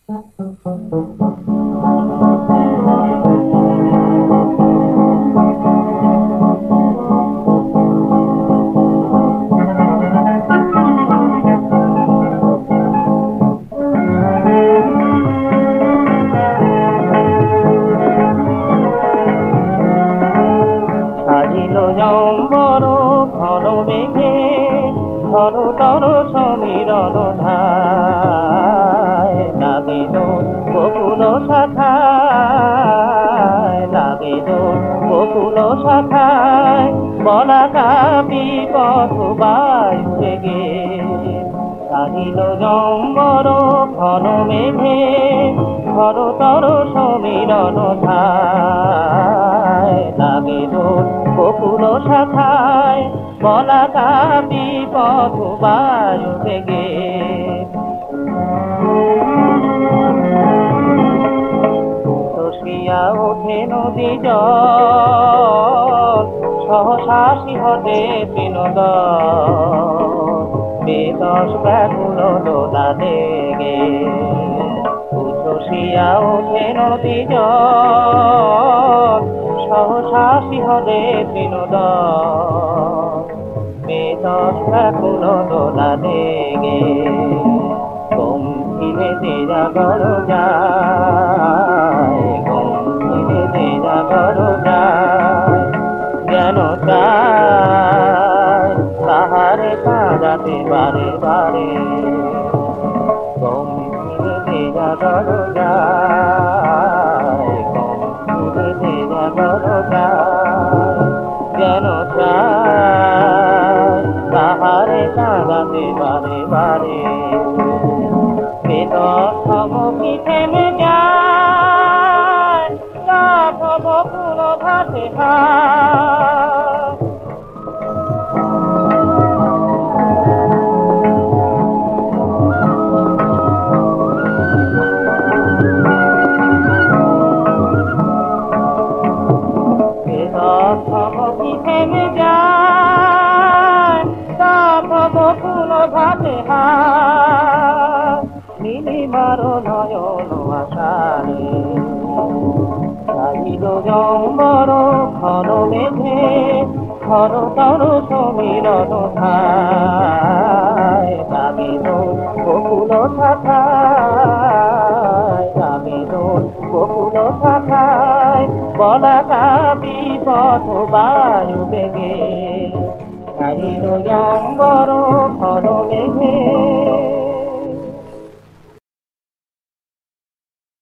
সাজিল জম্বর ঘন মেঘে ঘনতর সমীরণ ধায় লাগিল বকুল শাখায় লাগিল বকুল শাখায় বলাকা বিপথ বায়ু বেগে সাজিল জম্বর ঘন মেঘে ঘনতর সমীরণ ধায় লাগিল বকুল শাখায় বলাকা বিপথ বায়ু বেগে তসিয়া ওঠে নদী জল সহসা শিহরে বিনোদ বেদস ব্যাকুল দোলা দেগে তসিয়া ওঠে নদী জল সহসা শিহরে বিনোদ বেদস ব্যাকুল দোলা দেগে গম্ভীরে দেরা গর যায় গম্ভীরে দেরা গর যায় যেন চায় তাহারে কাঁদাতে বারে বারে গম্ভীরে দেরা গর যায় গম্ভীরে দেরা গর যায় যেন চায় তাহারে কাঁদাতে বারে বারে বেদস থমকি থেমে যায় লাভ বকুল ভাসে হায় বেদস থমকি থেমে যায় লাভ বকুল ভাসে হায় নীলিমার নয়ন আশারে সাজিল জম্বর ঘন মেঘে ঘনতর সমীরণ ধায় লাগিল বকুল শাখায় লাগিল বকুল শাখায় বলাকা বিপথ বায়ু বেগে সাজিল জম্বর ঘন মেঘে